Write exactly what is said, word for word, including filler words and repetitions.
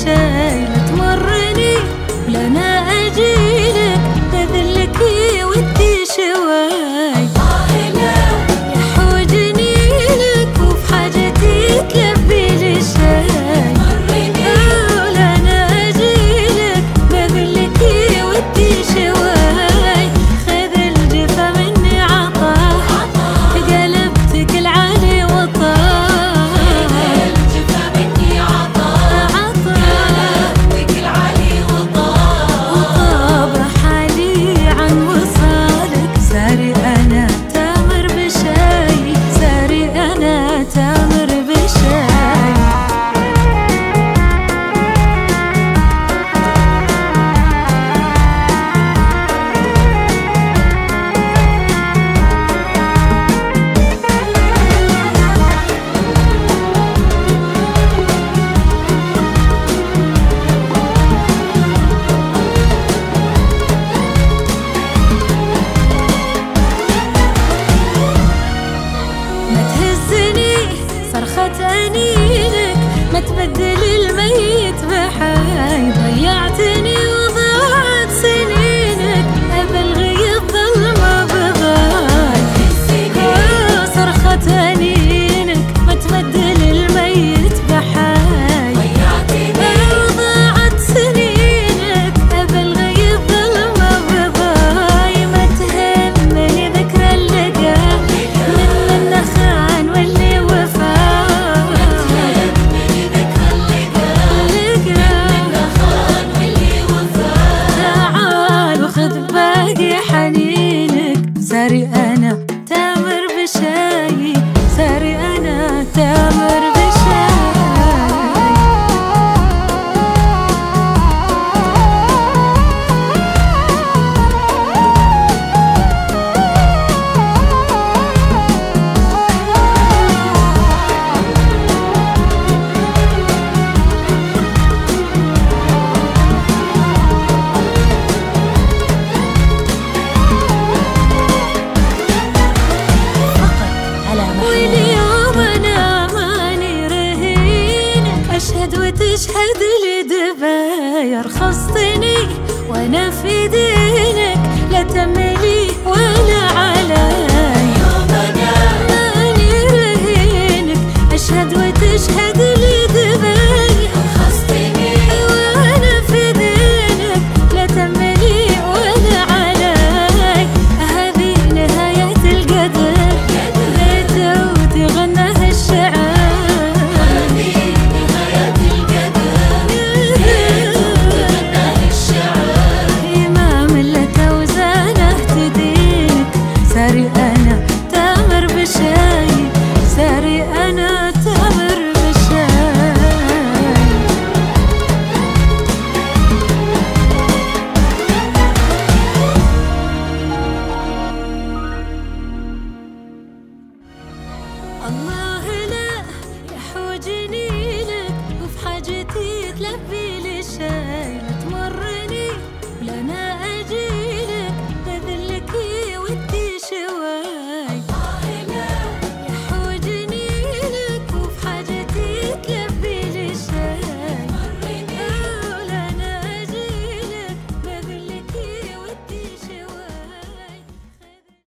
بشاي لا تمرني ولا انا اجيلك بذلك ودي شواي يحوجني لك وفي حاجتي تلبي لي الشاي ولا انا اجيلك بذلك ودي شواي خذ الجفا مني عطاء قلبتك العالي وطاء الجفا مني عطاء قلبتك العالي وطاء وطاب حالي عن وصالك ساري انا تامر بشاي ساري انا تامر بشاي صرخة أنينك ما تبدل الميت بحاي ضيعتني وضاعت سنينك أبلغي الظلمة بضاي صرخة أنينك ما تبدل الميت بحاي ضيعتني وضاعت سنينك أبلغي الظلمة بضاي ما تهمني ذكرى اللقاء من النخان واللي وفا ساري أنا تامر بشاي ساري أنا تامر بشاي وتشهد لي دباير خصتني وانا في دينك لا تملي